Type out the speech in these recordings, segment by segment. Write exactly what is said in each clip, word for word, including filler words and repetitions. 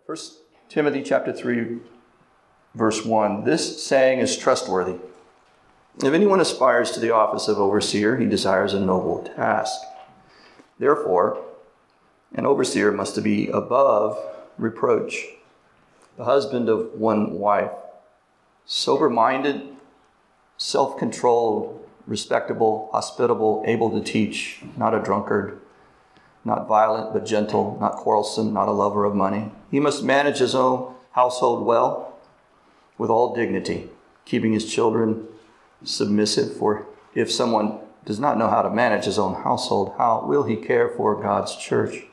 First Timothy chapter three, verse one. This saying is trustworthy. If anyone aspires to the office of overseer, he desires a noble task. Therefore, an overseer must be above reproach, the husband of one wife, sober-minded, self-controlled, respectable, hospitable, able to teach, not a drunkard, not violent but gentle, not quarrelsome, not a lover of money. He must manage his own household well, with all dignity, keeping his children submissive. For if someone does not know how to manage his own household, how will he care for God's church?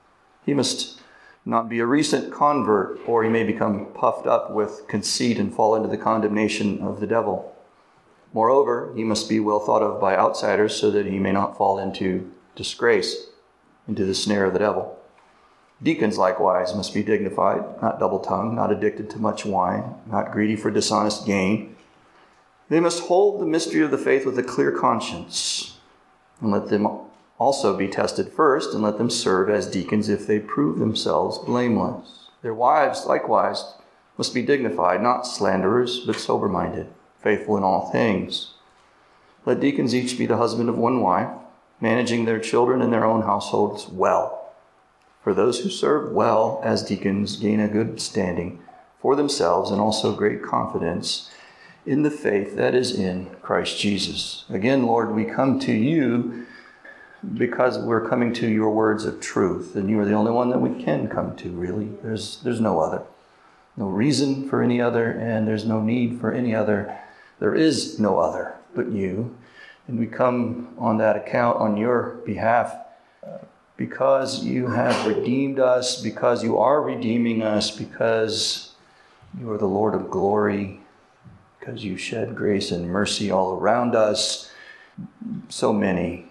He must not be a recent convert, or he may become puffed up with conceit and fall into the condemnation of the devil. Moreover, he must be well thought of by outsiders so that he may not fall into disgrace, into the snare of the devil. Deacons, likewise, must be dignified, not double-tongued, not addicted to much wine, not greedy for dishonest gain. They must hold the mystery of the faith with a clear conscience, and let them also be tested first, and let them serve as deacons if they prove themselves blameless. Their wives, likewise, must be dignified, not slanderers, but sober-minded, faithful in all things. Let deacons each be the husband of one wife, managing their children and their own households well. For those who serve well as deacons gain a good standing for themselves and also great confidence in the faith that is in Christ Jesus. Again, Lord, we come to you because we're coming to your words of truth, and you are the only one that we can come to, really. There's, there's no other. No reason for any other, and there's no need for any other. There is no other but you. And we come on that account on your behalf uh, because you have redeemed us, because you are redeeming us, because you are the Lord of glory, because you shed grace and mercy all around us. So many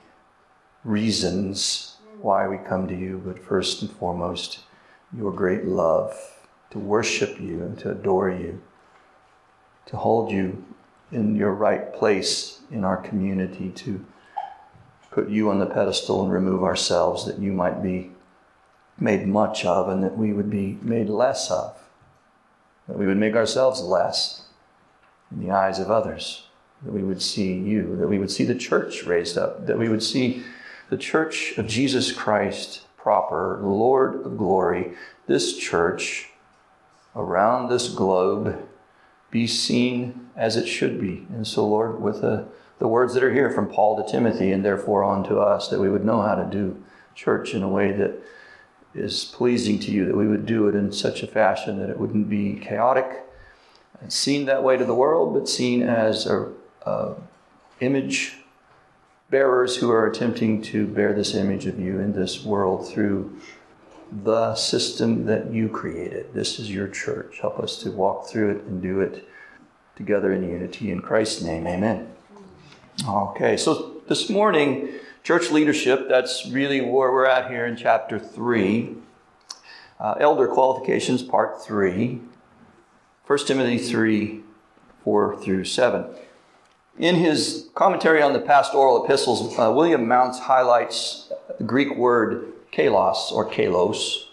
reasons why we come to you, but first and foremost, your great love, to worship you and to adore you, to hold you in your right place in our community, to put you on the pedestal and remove ourselves that you might be made much of and that we would be made less of, that we would make ourselves less in the eyes of others, that we would see you, that we would see the church raised up, that we would see the church of Jesus Christ proper, Lord of glory, this church around this globe be seen as it should be. And so, Lord, with the, the words that are here from Paul to Timothy and therefore on to us, that we would know how to do church in a way that is pleasing to you, that we would do it in such a fashion that it wouldn't be chaotic and seen that way to the world, but seen as a, a image bearers who are attempting to bear this image of you in this world through the system that you created. This is your church. Help us to walk through it and do it together in unity. In Christ's name, amen. Okay, so this morning, church leadership, that's really where we're at here in chapter three. Uh, elder qualifications, part three. First Timothy three, four through seven. In his commentary on the pastoral epistles, uh, William Mounce highlights the Greek word kalos or kalos.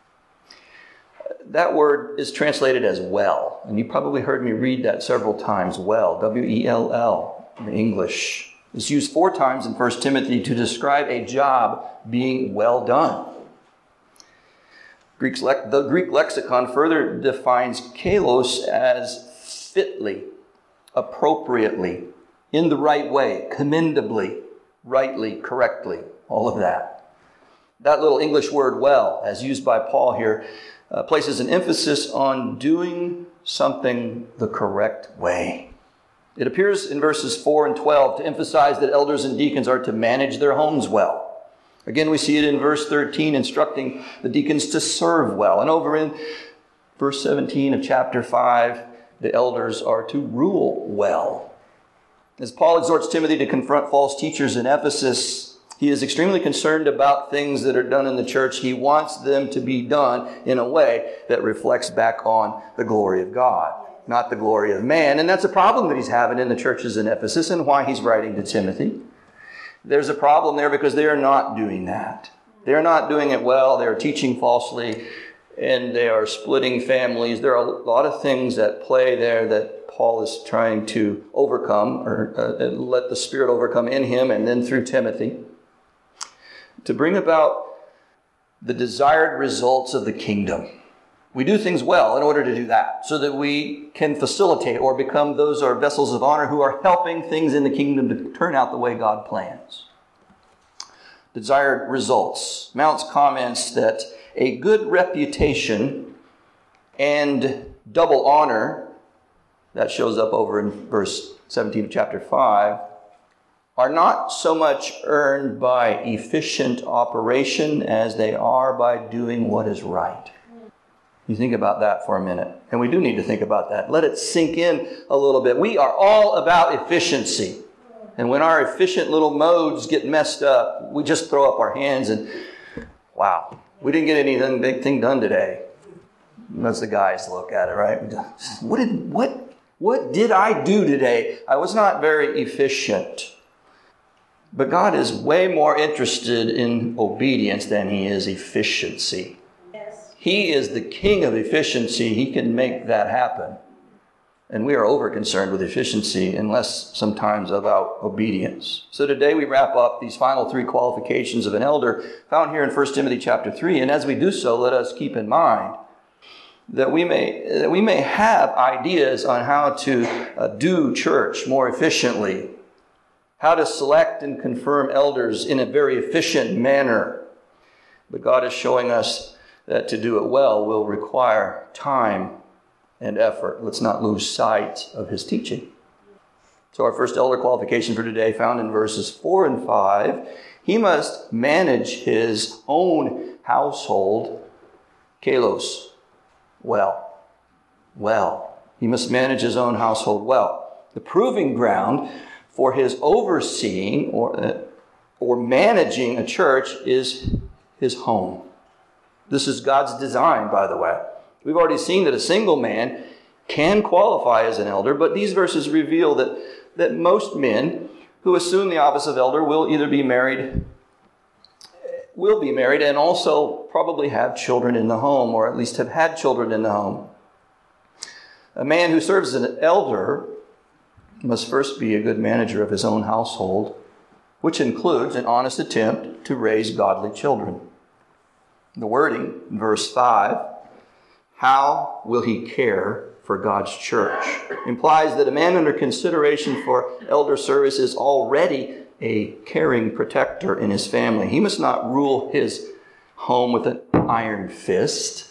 That word is translated as well, and you probably heard me read that several times, well, W E L L in English. It's used four times in First Timothy to describe a job being well done. Greek's le- the Greek lexicon further defines kalos as fitly, appropriately, in the right way, commendably, rightly, correctly, all of that. That little English word well, as used by Paul here, uh, places an emphasis on doing something the correct way. It appears in verses four and twelve to emphasize that elders and deacons are to manage their homes well. Again, we see it in verse thirteen, instructing the deacons to serve well. And over in verse seventeen of chapter five, the elders are to rule well. As Paul exhorts Timothy to confront false teachers in Ephesus, he is extremely concerned about things that are done in the church. He wants them to be done in a way that reflects back on the glory of God, not the glory of man. And that's a problem that he's having in the churches in Ephesus and why he's writing to Timothy. There's a problem there because they are not doing that. They're not doing it well. They're teaching falsely. and they are splitting families. There are a lot of things at play there that Paul is trying to overcome, or uh, let the Spirit overcome in him and then through Timothy, to bring about the desired results of the kingdom. We do things well in order to do that, so that we can facilitate or become those are vessels of honor who are helping things in the kingdom to turn out the way God plans. Desired results. Mounce comments that a good reputation and double honor, that shows up over in verse seventeen of chapter five, are not so much earned by efficient operation as they are by doing what is right. You think about that for a minute. And we do need to think about that. Let it sink in a little bit. We are all about efficiency. And when our efficient little modes get messed up, we just throw up our hands and, wow, we didn't get anything big thing done today. That's the guys look at it, right? What did, what, what did I do today? I was not very efficient. But God is way more interested in obedience than he is efficiency. He is the king of efficiency. He can make that happen. And we are over concerned with efficiency and less sometimes about obedience. So today we wrap up these final three qualifications of an elder found here in First Timothy chapter three. And as we do so, let us keep in mind that we may, that we may have ideas on how to uh, do church more efficiently, how to select and confirm elders in a very efficient manner. But God is showing us that to do it well will require time and effort. Let's not lose sight of his teaching. So our first elder qualification for today, found in verses four and five, he must manage his own household, kalos, well. Well. He must manage his own household well. The proving ground for his overseeing or, uh, or managing a church is his home. This is God's design, by the way. We've already seen that a single man can qualify as an elder, but these verses reveal that, that most men who assume the office of elder will either be married, will be married, and also probably have children in the home, or at least have had children in the home. A man who serves as an elder must first be a good manager of his own household, which includes an honest attempt to raise godly children. The wording in verse five, how will he care for God's church, implies that a man under consideration for elder service is already a caring protector in his family. He must not rule his home with an iron fist.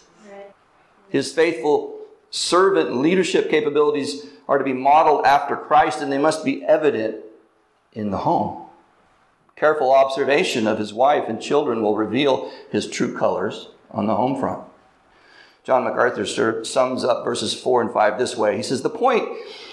His faithful servant leadership capabilities are to be modeled after Christ, and they must be evident in the home. Careful observation of his wife and children will reveal his true colors on the home front. John MacArthur sums up verses four and five this way. He says, the point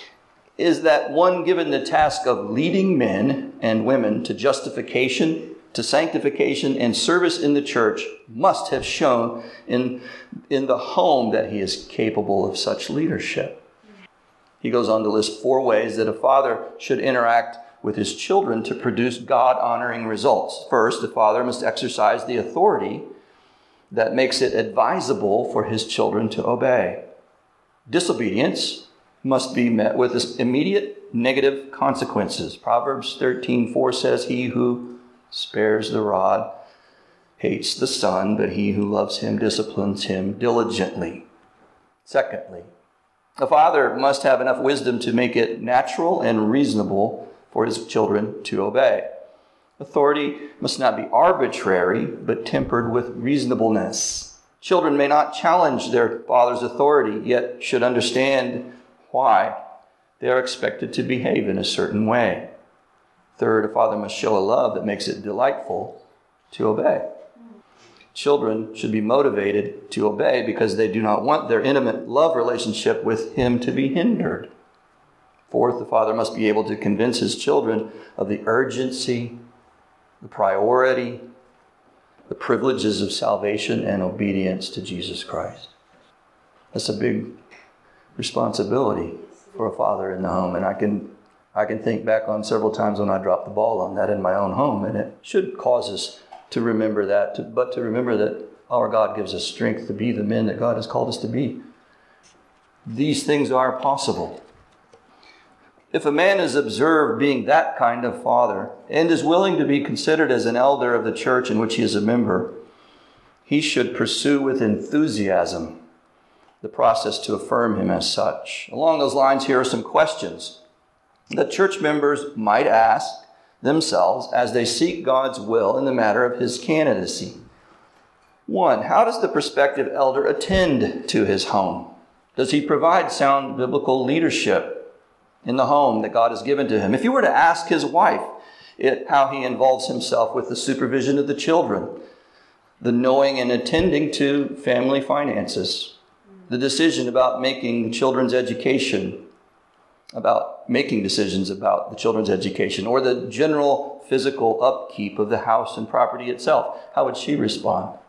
is that one given the task of leading men and women to justification, to sanctification, and service in the church must have shown in, in the home that he is capable of such leadership. He goes on to list four ways that a father should interact with his children to produce God-honoring results. First, the father must exercise the authority that makes it advisable for his children to obey. Disobedience must be met with immediate negative consequences. Proverbs thirteen four says, he who spares the rod hates the son, but he who loves him disciplines him diligently. Secondly, a father must have enough wisdom to make it natural and reasonable for his children to obey. Authority must not be arbitrary, but tempered with reasonableness. Children may not challenge their father's authority, yet should understand why they are expected to behave in a certain way. Third, a father must show a love that makes it delightful to obey. Children should be motivated to obey because they do not want their intimate love relationship with him to be hindered. Fourth, the father must be able to convince his children of the urgency, the priority, the privileges of salvation and obedience to Jesus Christ. That's a big responsibility for a father in the home. And I can I can think back on several times when I dropped the ball on that in my own home. And it should cause us to remember that, to, but to remember that our God gives us strength to be the men that God has called us to be. These things are possible. If a man is observed being that kind of father and is willing to be considered as an elder of the church in which he is a member, he should pursue with enthusiasm the process to affirm him as such. Along those lines, here are some questions that church members might ask themselves as they seek God's will in the matter of his candidacy. One, how does the prospective elder attend to his home? Does he provide sound biblical leadership in the home that God has given to him? If you were to ask his wife it, how he involves himself with the supervision of the children, the knowing and attending to family finances, the decision about making the children's education, about making decisions about the children's education, or the general physical upkeep of the house and property itself, how would she respond?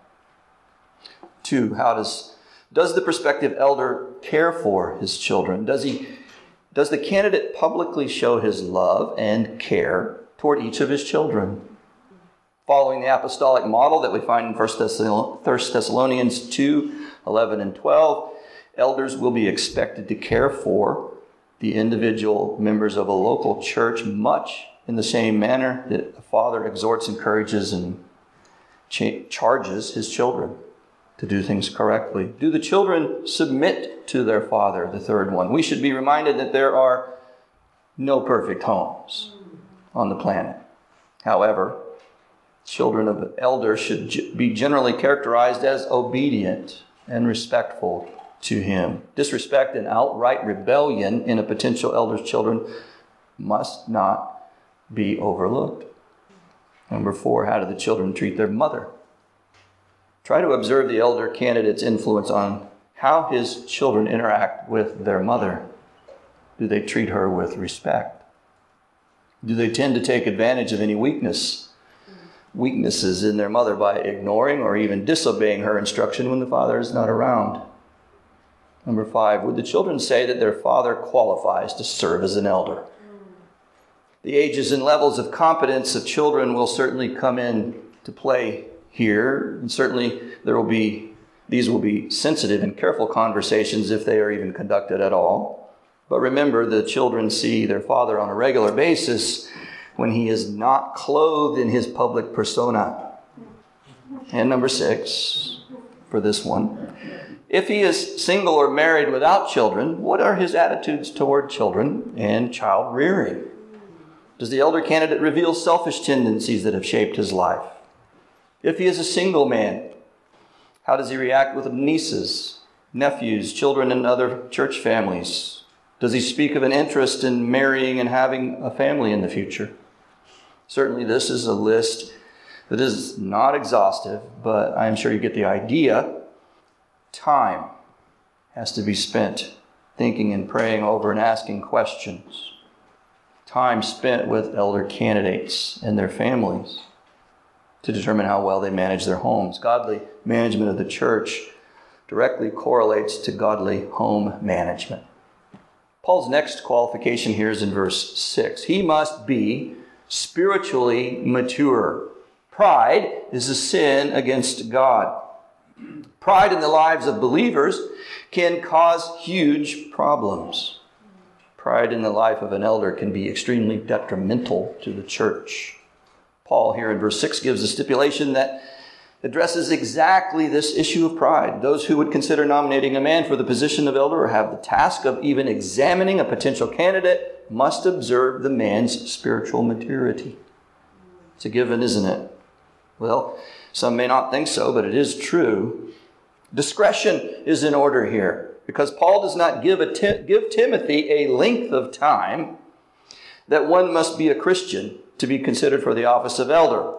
Two, how does, does the prospective elder care for his children? Does he, does the candidate publicly show his love and care toward each of his children? Following the apostolic model that we find in First Thessalonians two, eleven and twelve, elders will be expected to care for the individual members of a local church much in the same manner that a father exhorts, encourages, and cha- charges his children to do things correctly. Do the children submit to their father? The third one. We should be reminded that there are no perfect homes on the planet. However, children of elders should be generally characterized as obedient and respectful to him. Disrespect and outright rebellion in a potential elder's children must not be overlooked. Number four, how do the children treat their mother? Try to observe the elder candidate's influence on how his children interact with their mother. Do they treat her with respect? Do they tend to take advantage of any weakness, weaknesses in their mother by ignoring or even disobeying her instruction when the father is not around? Number five, would the children say that their father qualifies to serve as an elder? The ages and levels of competence of children will certainly come in to play here, and certainly there will be these will be sensitive and careful conversations if they are even conducted at all. But remember, the children see their father on a regular basis when he is not clothed in his public persona. And number six, for this one, if he is single or married without children, what are his attitudes toward children and child rearing? Does the elder candidate reveal selfish tendencies that have shaped his life? If he is a single man, how does he react with nieces, nephews, children, and other church families? Does he speak of an interest in marrying and having a family in the future? Certainly this is a list that is not exhaustive, but I am sure you get the idea. Time has to be spent thinking and praying over and asking questions. Time spent with elder candidates and their families to determine how well they manage their homes. Godly management of the church directly correlates to godly home management. Paul's next qualification here is in verse six. He must be spiritually mature. Pride is a sin against God. Pride in the lives of believers can cause huge problems. Pride in the life of an elder can be extremely detrimental to the church. Paul here in verse six gives a stipulation that addresses exactly this issue of pride. Those who would consider nominating a man for the position of elder or have the task of even examining a potential candidate must observe the man's spiritual maturity. It's a given, isn't it? Well, some may not think so, but it is true. Discretion is in order here because Paul does not give, a Tim- give Timothy a length of time that one must be a Christian to be considered for the office of elder.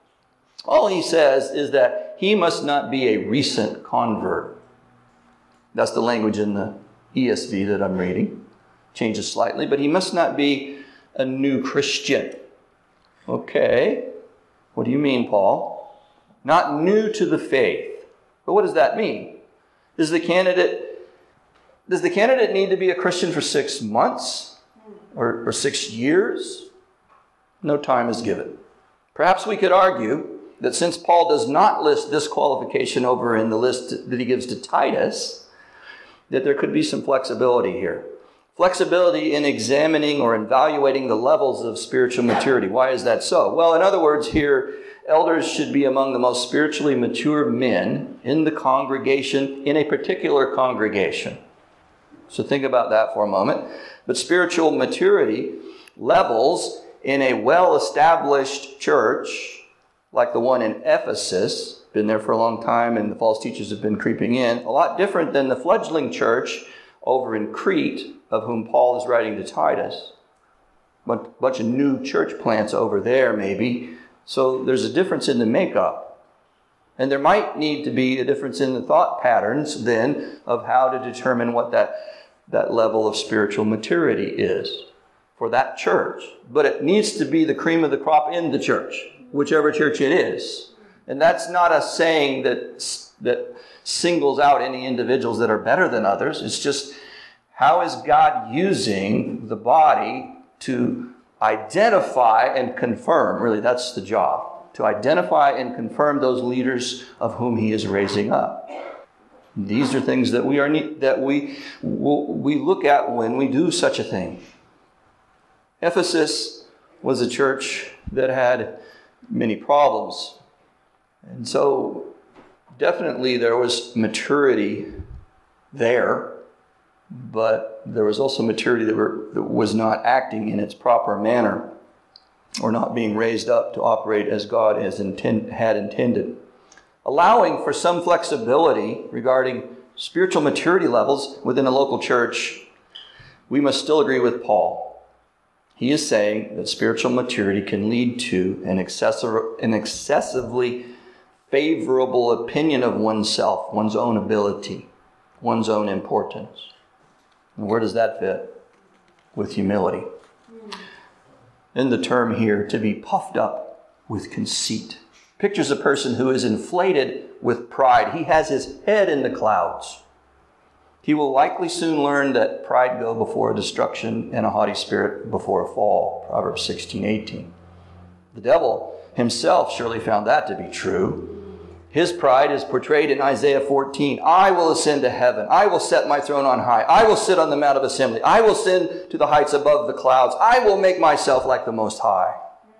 All he says is that he must not be a recent convert. That's the language in the E S V that I'm reading. Changes slightly, but he must not be a new Christian. Okay, what do you mean, Paul? Not new to the faith. But what does that mean? Does the candidate, does the candidate need to be a Christian for six months or, or six years? No time is given. Perhaps we could argue that since Paul does not list this qualification over in the list that he gives to Titus, that there could be some flexibility here. Flexibility in examining or evaluating the levels of spiritual maturity. Why is that so? Well, in other words, here, elders should be among the most spiritually mature men in the congregation, in a particular congregation. So think about that for a moment. But spiritual maturity levels in a well-established church, like the one in Ephesus, been there for a long time and the false teachers have been creeping in, a lot different than the fledgling church over in Crete, of whom Paul is writing to Titus. A bunch of new church plants over there, maybe. So there's a difference in the makeup. And there might need to be a difference in the thought patterns, then, of how to determine what that, that level of spiritual maturity is for that church. But it needs to be the cream of the crop in the church, whichever church it is. And that's not a saying that, that singles out any individuals that are better than others. It's just, how is God using the body to identify and confirm? Really, that's the job. To identify and confirm those leaders of whom he is raising up. These are things that we are that we we look at when we do such a thing. Ephesus was a church that had many problems. And so definitely there was maturity there, but there was also maturity that, were, that was not acting in its proper manner or not being raised up to operate as God has intend, had intended. Allowing for some flexibility regarding spiritual maturity levels within a local church, we must still agree with Paul. He is saying that spiritual maturity can lead to an, excessive, an excessively favorable opinion of oneself, one's own ability, one's own importance. And where does that fit? With humility. In the term here, to be puffed up with conceit. Pictures a person who is inflated with pride. He has his head in the clouds. He will likely soon learn that pride go before destruction and a haughty spirit before a fall. Proverbs sixteen eighteen. The devil himself surely found that to be true. His pride is portrayed in Isaiah fourteen. I will ascend to heaven. I will set my throne on high. I will sit on the mount of assembly. I will ascend to the heights above the clouds. I will make myself like the Most High.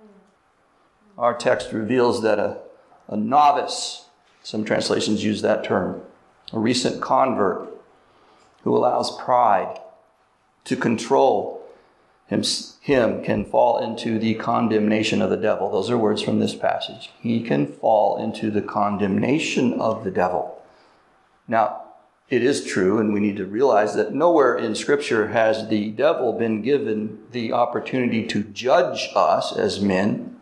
Our text reveals that a, a novice, some translations use that term, a recent convert who allows pride to control him, him can fall into the condemnation of the devil. Those are words from this passage. He can fall into the condemnation of the devil. Now, it is true, and we need to realize that nowhere in Scripture has the devil been given the opportunity to judge us as men.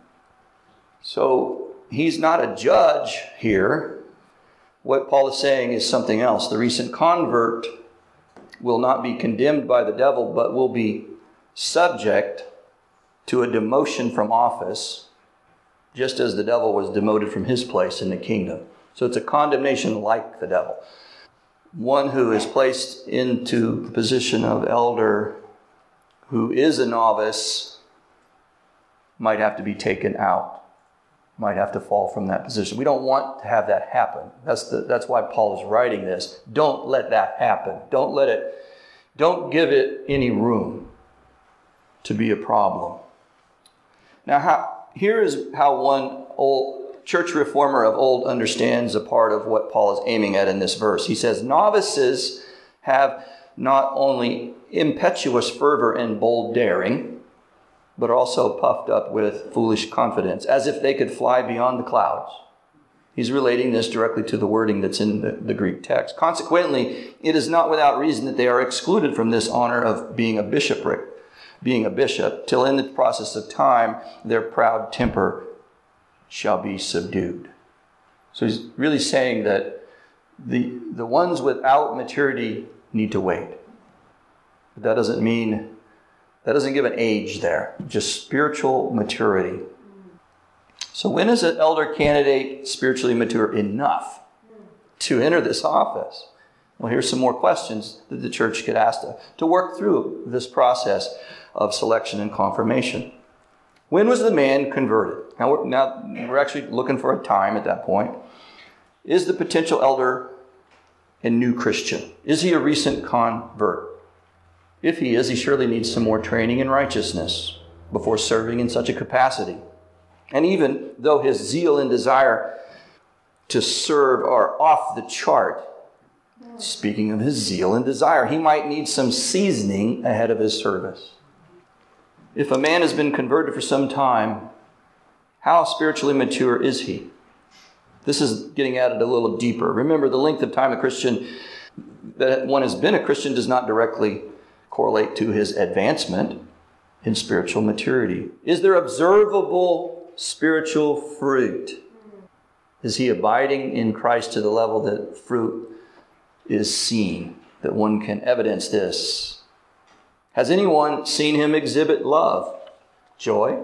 So he's not a judge here. What Paul is saying is something else. The recent convert will not be condemned by the devil, but will be subject to a demotion from office, just as the devil was demoted from his place in the kingdom. So it's a condemnation like the devil. One who is placed into the position of elder, who is a novice, might have to be taken out, might have to fall from that position. We don't want to have that happen. That's the, that's why Paul is writing this. Don't let that happen. Don't let it, don't give it any room to be a problem. Now, how, here is how one old church reformer of old understands a part of what Paul is aiming at in this verse. He says, novices have not only impetuous fervor and bold daring, but are also puffed up with foolish confidence, as if they could fly beyond the clouds. He's relating this directly to the wording that's in the, the Greek text. Consequently, it is not without reason that they are excluded from this honor of being a bishopric, being a bishop, till in the process of time their proud temper shall be subdued. So he's really saying that the, the ones without maturity need to wait. But that doesn't mean, that doesn't give an age there, just spiritual maturity. So when is an elder candidate spiritually mature enough to enter this office? Well, here's some more questions that the church could ask to, to work through this process of selection and confirmation. When was the man converted? Now we're, now we're actually looking for a time at that point. Is the potential elder a new Christian? Is he a recent convert? If he is, he surely needs some more training in righteousness before serving in such a capacity. And even though his zeal and desire to serve are off the chart, speaking of his zeal and desire, he might need some seasoning ahead of his service. If a man has been converted for some time, how spiritually mature is he? This is getting at it a little deeper. Remember, the length of time a Christian, that one has been a Christian, does not directly correlate to his advancement in spiritual maturity. Is there observable spiritual fruit? Is he abiding in Christ to the level that fruit is seen, that one can evidence this? Has anyone seen him exhibit love, joy,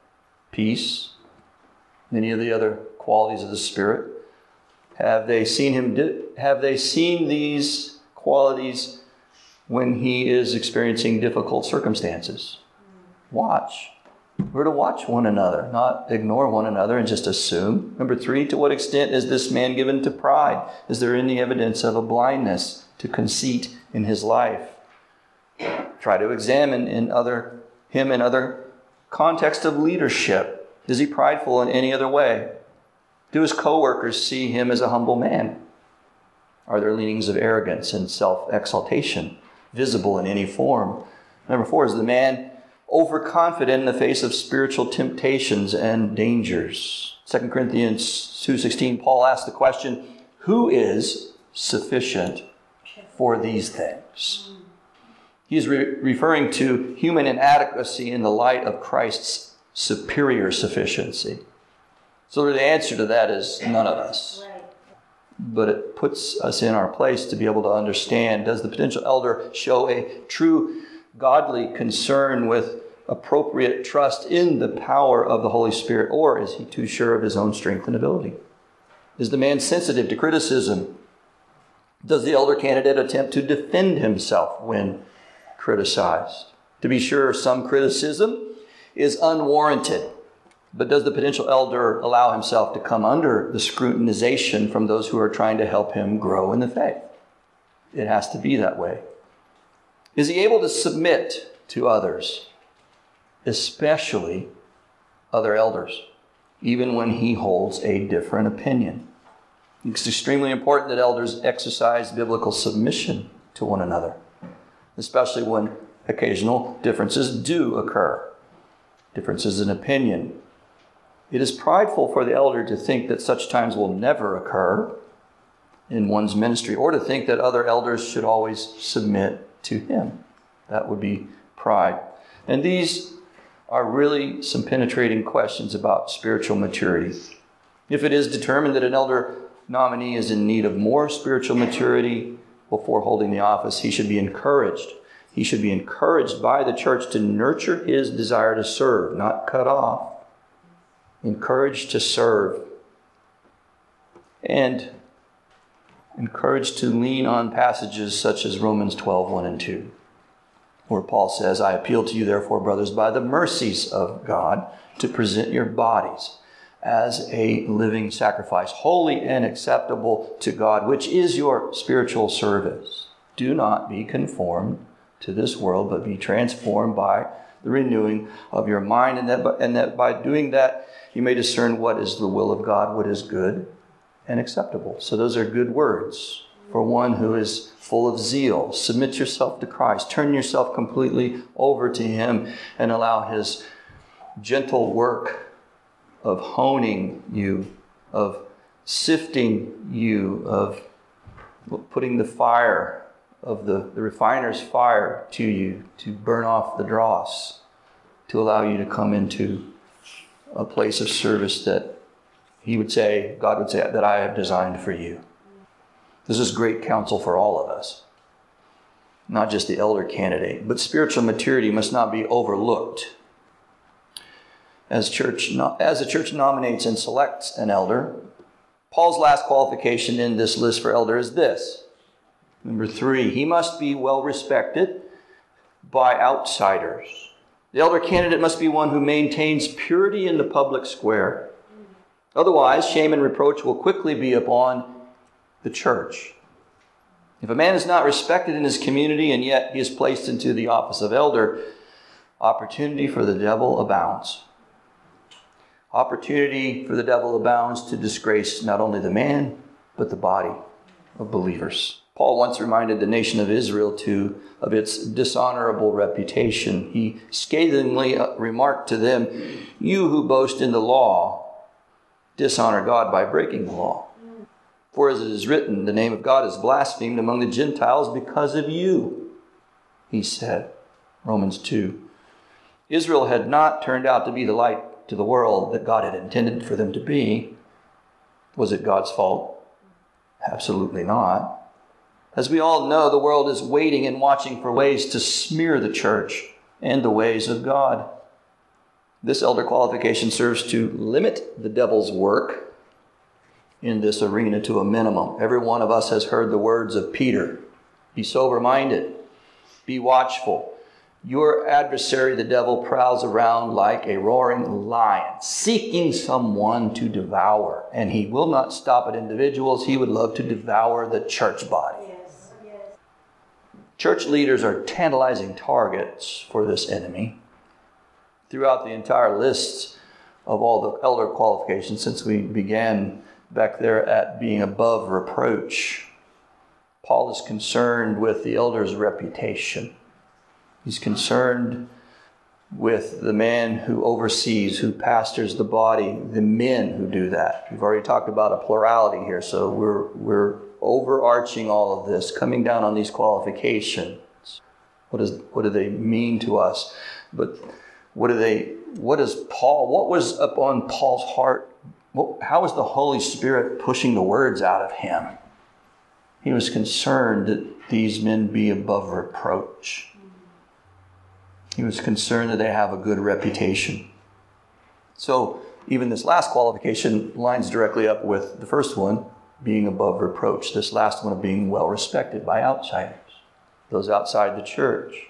peace, any of the other qualities of the Spirit? Have they seen him? Have they seen these qualities when he is experiencing difficult circumstances? Watch. We're to watch one another, not ignore one another and just assume. Number three, to what extent is this man given to pride? Is there any evidence of a blindness to conceit in his life? Try to examine in other him in other contexts of leadership. Is he prideful in any other way? Do his co-workers see him as a humble man? Are there leanings of arrogance and self-exaltation visible in any form? Number four, is the man overconfident in the face of spiritual temptations and dangers? Second Corinthians two sixteen, Paul asks the question, who is sufficient for these things? He is re- referring to human inadequacy in the light of Christ's superior sufficiency. So the answer to that is none of us. But it puts us in our place to be able to understand, does the potential elder show a true godly concern with appropriate trust in the power of the Holy Spirit, or is he too sure of his own strength and ability? Is the man sensitive to criticism? Does the elder candidate attempt to defend himself when criticized? To be sure, some criticism is unwarranted, but does the potential elder allow himself to come under the scrutinization from those who are trying to help him grow in the faith? It has to be that way. Is he able to submit to others, especially other elders, even when he holds a different opinion? It's extremely important that elders exercise biblical submission to one another, especially when occasional differences do occur, differences in opinion. It is prideful for the elder to think that such times will never occur in one's ministry, or to think that other elders should always submit to him. That would be pride. And these are really some penetrating questions about spiritual maturity. If it is determined that an elder nominee is in need of more spiritual maturity before holding the office, he should be encouraged. He should be encouraged by the church to nurture his desire to serve, not cut off. Encouraged to serve. And encouraged to lean on passages such as Romans twelve, one and two, where Paul says, I appeal to you, therefore, brothers, by the mercies of God, to present your bodies as a living sacrifice, holy and acceptable to God, which is your spiritual service. Do not be conformed to this world, but be transformed by the renewing of your mind, and that, and that by doing that, you may discern what is the will of God, what is good and acceptable. So those are good words for one who is full of zeal. Submit yourself to Christ. Turn yourself completely over to him and allow his gentle work of honing you, of sifting you, of putting the fire of the, the refiner's fire to you to burn off the dross, to allow you to come into a place of service that he would say, God would say, that I have designed for you. This is great counsel for all of us, not just the elder candidate. But spiritual maturity must not be overlooked. As church, as the church nominates and selects an elder, Paul's last qualification in this list for elder is this. Number three, he must be well respected by outsiders. The elder candidate must be one who maintains purity in the public square. Otherwise, shame and reproach will quickly be upon the church. If a man is not respected in his community and yet he is placed into the office of elder, opportunity for the devil abounds. Opportunity for the devil abounds to disgrace not only the man, but the body of believers. Paul once reminded the nation of Israel to, of its dishonorable reputation. He scathingly remarked to them, "You who boast in the law, dishonor God by breaking the law. For as it is written, the name of God is blasphemed among the Gentiles because of you," he said. Romans two. Israel had not turned out to be the light to the world that God had intended for them to be. Was it God's fault? Absolutely not. As we all know, the world is waiting and watching for ways to smear the church and the ways of God. This elder qualification serves to limit the devil's work in this arena to a minimum. Every one of us has heard the words of Peter. Be sober-minded. Be watchful. Your adversary, the devil, prowls around like a roaring lion, seeking someone to devour. And he will not stop at individuals. He would love to devour the church body. Yes, yes. Church leaders are tantalizing targets for this enemy. Throughout the entire list of all the elder qualifications, since we began back there at being above reproach, Paul is concerned with the elder's reputation. He's concerned with the man who oversees, who pastors the body, the men who do that. We've already talked about a plurality here, so we're we're overarching all of this, coming down on these qualifications. What is what do they mean to us? But what do they? What is Paul? What was up on Paul's heart? What, how was the Holy Spirit pushing the words out of him? He was concerned that these men be above reproach. He was concerned that they have a good reputation. So even this last qualification lines directly up with the first one, being above reproach. This last one of being well respected by outsiders, those outside the church.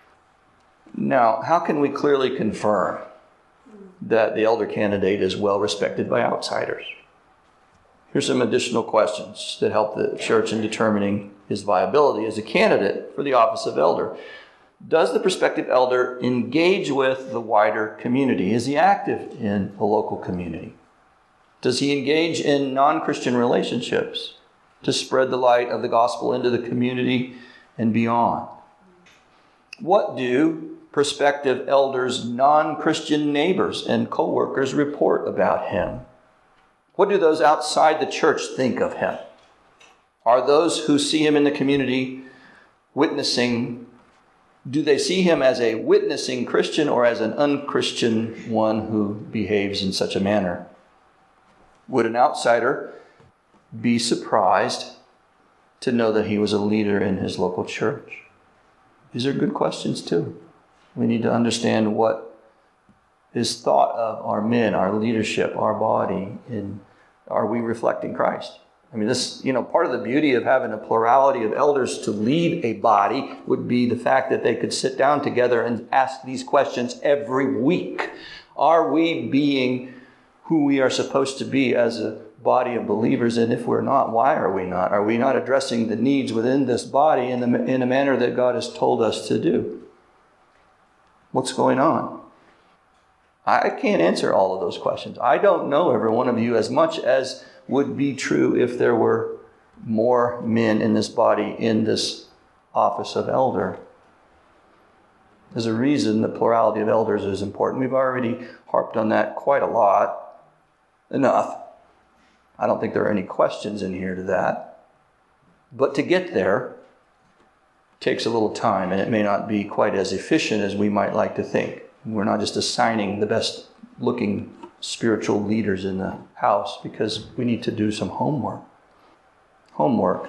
Now, how can we clearly confirm that the elder candidate is well respected by outsiders? Here's some additional questions that help the church in determining his viability as a candidate for the office of elder. Does the prospective elder engage with the wider community? Is he active in the local community? Does he engage in non-Christian relationships to spread the light of the gospel into the community and beyond? What do prospective elders' non-Christian neighbors and co-workers report about him? What do those outside the church think of him? Are those who see him in the community witnessing, do they see him as a witnessing Christian or as an unchristian one who behaves in such a manner? Would an outsider be surprised to know that he was a leader in his local church? These are good questions too. We need to understand what is thought of our men, our leadership, our body, and are we reflecting Christ? I mean, this, you know, part of the beauty of having a plurality of elders to lead a body would be the fact that they could sit down together and ask these questions every week. Are we being who we are supposed to be as a body of believers? And if we're not, why are we not? Are we not addressing the needs within this body in, the, in a manner that God has told us to do? What's going on? I can't answer all of those questions. I don't know every one of you as much as would be true if there were more men in this body in this office of elder. There's a reason the plurality of elders is important. We've already harped on that quite a lot. Enough. I don't think there are any questions in here to that. But to get there takes a little time, and it may not be quite as efficient as we might like to think. We're not just assigning the best looking spiritual leaders in the house because we need to do some homework. Homework.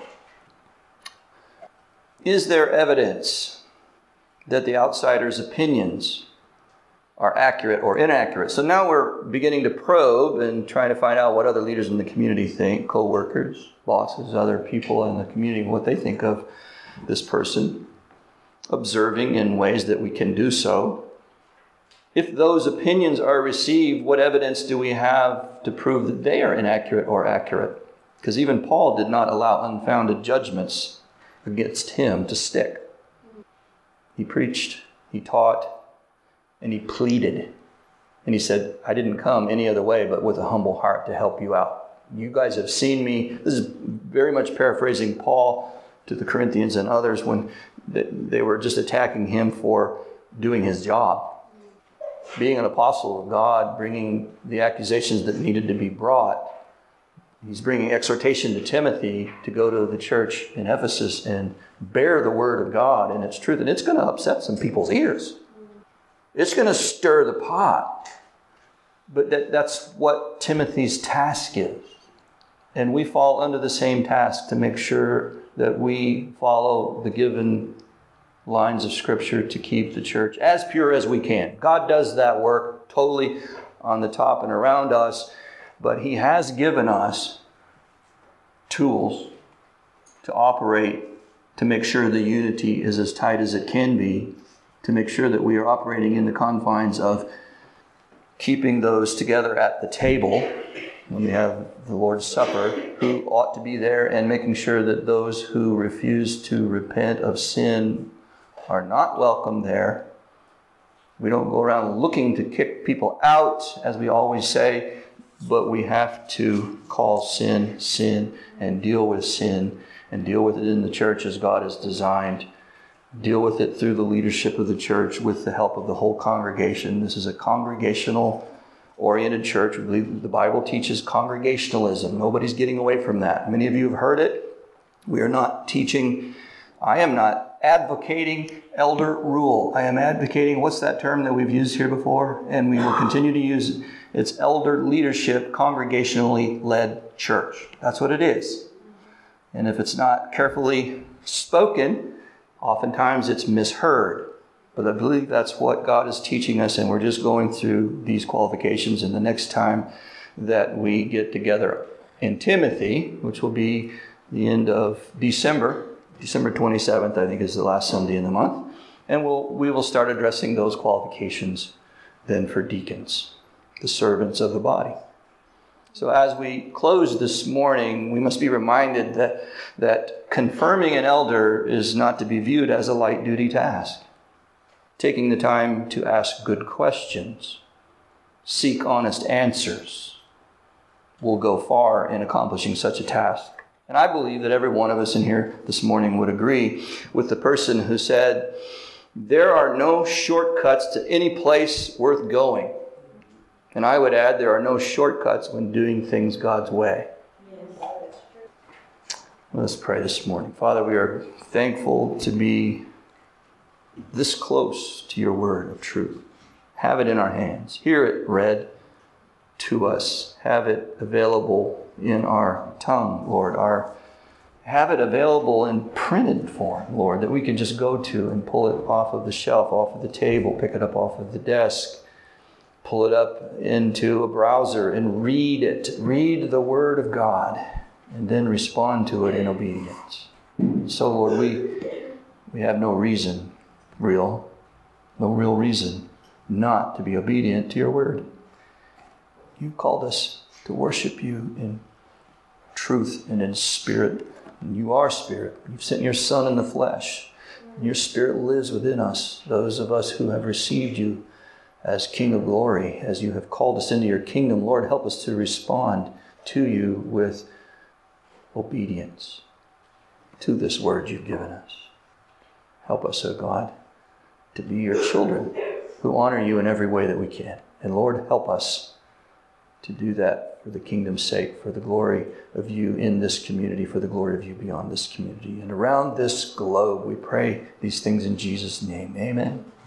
Is there evidence that the outsider's opinions are accurate or inaccurate? So now we're beginning to probe and trying to find out what other leaders in the community think, co-workers, bosses, other people in the community, what they think of this person, observing in ways that we can do so. If those opinions are received, what evidence do we have to prove that they are inaccurate or accurate? Because even Paul did not allow unfounded judgments against him to stick. He preached, he taught, and he pleaded. And he said, I didn't come any other way but with a humble heart to help you out. You guys have seen me. This is very much paraphrasing Paul to the Corinthians and others when they were just attacking him for doing his job. Being an apostle of God, bringing the accusations that needed to be brought. He's bringing exhortation to Timothy to go to the church in Ephesus and bear the word of God and its truth. And it's going to upset some people's ears. It's going to stir the pot. But that, that's what Timothy's task is. And we fall under the same task to make sure that we follow the given lines of Scripture to keep the church as pure as we can. God does that work totally on the top and around us, but He has given us tools to operate to make sure the unity is as tight as it can be, to make sure that we are operating in the confines of keeping those together at the table when we have the Lord's Supper, who ought to be there, and making sure that those who refuse to repent of sin are not welcome there. We don't go around looking to kick people out, as we always say, but we have to call sin, sin, and deal with sin, and deal with it in the church as God has designed. Deal with it through the leadership of the church with the help of the whole congregation. This is a congregational oriented church. We believe the Bible teaches congregationalism. Nobody's getting away from that. Many of you have heard it. We are not teaching, I am not advocating elder rule. I am advocating, what's that term that we've used here before? And we will continue to use it. It's elder leadership, congregationally led church. That's what it is. And if it's not carefully spoken, oftentimes it's misheard. But I believe that's what God is teaching us, and we're just going through these qualifications. And the next time that we get together in Timothy, which will be the end of December, December twenty-seventh, I think, is the last Sunday in the month, and we'll, we will start addressing those qualifications then for deacons, the servants of the body. So as we close this morning, we must be reminded that, that confirming an elder is not to be viewed as a light-duty task. Taking the time to ask good questions, seek honest answers, will go far in accomplishing such a task. And I believe that every one of us in here this morning would agree with the person who said, there are no shortcuts to any place worth going. And I would add, there are no shortcuts when doing things God's way. Yes, that's true. Let's pray this morning. Father, we are thankful to be this close to your word of truth. Have it in our hands. Hear it read to us. Have it available in our tongue, Lord. Our, have it available in printed form, Lord, that we can just go to and pull it off of the shelf, off of the table, pick it up off of the desk, pull it up into a browser and read it. Read the word of God and then respond to it in obedience. So, Lord, we, we have no reason real, no real reason not to be obedient to your word. You called us to worship you in truth and in spirit. And you are spirit. You've sent your Son in the flesh. And your spirit lives within us, those of us who have received you as King of glory, as you have called us into your kingdom. Lord, help us to respond to you with obedience to this word you've given us. Help us, O God, to be your children who honor you in every way that we can. And Lord, help us to do that for the kingdom's sake, for the glory of you in this community, for the glory of you beyond this community. And around this globe, we pray these things in Jesus' name. Amen.